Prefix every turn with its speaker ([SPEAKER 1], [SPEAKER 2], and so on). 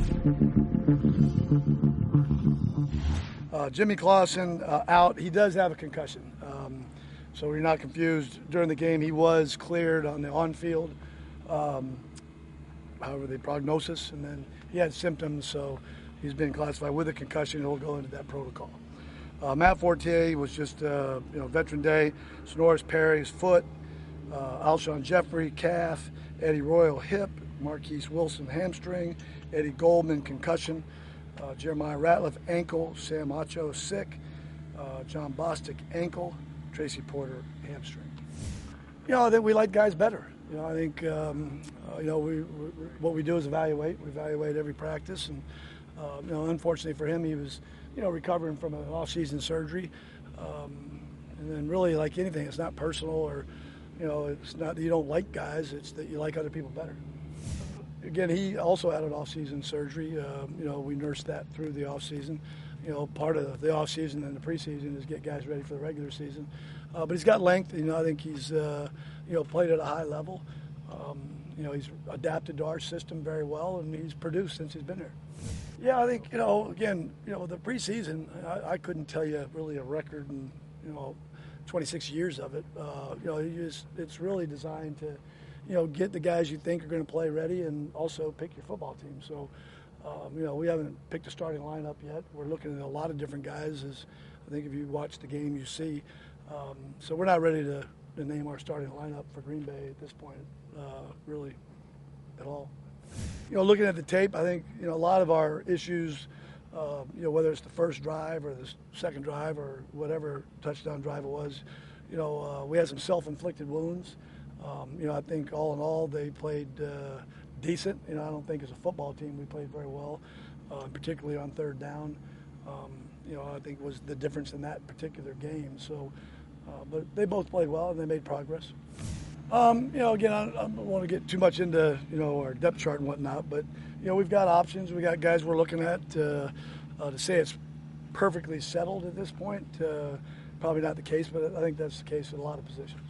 [SPEAKER 1] Jimmy Clausen out. He does have a concussion. So we're not confused. During the game, he was cleared on the on-field, however, the prognosis, and then he had symptoms, so he's been classified with a concussion. He'll go into that protocol. Matt Fortier was just, Veteran Day. Sonoris Perry's foot, Alshon Jeffrey, calf, Eddie Royal, hip, Marquise Wilson, hamstring, Eddie Goldman, concussion, Jeremiah Ratliff, ankle, Sam Acho, sick, John Bostic, ankle, Tracy Porter, hamstring. I think we like guys better. I think, what we do is evaluate. We evaluate every practice, and, unfortunately for him, he was, recovering from an off-season surgery. And then really, like anything, it's not personal or, it's not that you don't like guys, it's that you like other people better. Again, he also had an off-season surgery. We nursed that through the off-season. Part of the off-season and the preseason is get guys ready for the regular season. But he's got length. I think he's, played at a high level. He's adapted to our system very well, and he's produced since he's been here. Yeah, I think, again, the preseason, I couldn't tell you really a record in, 26 years of it. It's really designed to, get the guys you think are going to play ready and also pick your football team. So, we haven't picked a starting lineup yet. We're looking at a lot of different guys, as I think if you watch the game, you see. So we're not ready to name our starting lineup for Green Bay at this point, really, at all. Looking at the tape, I think, a lot of our issues, whether it's the first drive or the second drive or whatever touchdown drive it was, we had some self-inflicted wounds. I think all in all they played decent. I don't think as a football team we played very well, particularly on third down. I think was the difference in that particular game. So, but they both played well and they made progress. Again, I don't want to get too much into, our depth chart and whatnot, but, we've got options. We got guys we're looking at. To say it's perfectly settled at this point, probably not the case, but I think that's the case in a lot of positions.